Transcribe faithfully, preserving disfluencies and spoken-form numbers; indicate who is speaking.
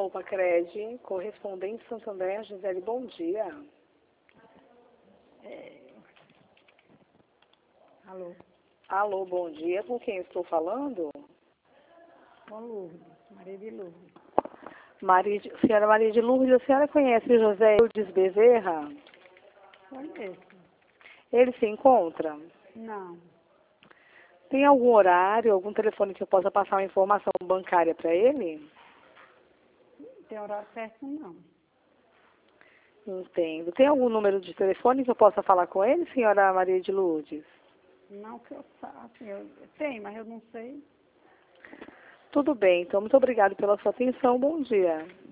Speaker 1: Alô, Pacred, correspondente Santo André, Gisele, bom dia.
Speaker 2: É... Alô?
Speaker 1: Alô, bom dia, com quem estou falando?
Speaker 2: Com Lourdes, Maria de Lourdes.
Speaker 1: Maria de... Senhora Maria de Lourdes, a senhora conhece José Eudes Bezerra?
Speaker 2: Conheço.
Speaker 1: Ele se encontra?
Speaker 2: Não.
Speaker 1: Tem algum horário, algum telefone que eu possa passar uma informação bancária para ele?
Speaker 2: Não tem horário certo, não.
Speaker 1: Entendo. Tem algum número de telefone que eu possa falar com ele, senhora Maria de Lourdes?
Speaker 2: Não que eu saiba. Eu... Tem, mas eu não sei.
Speaker 1: Tudo bem, então muito obrigada pela sua atenção. Bom dia.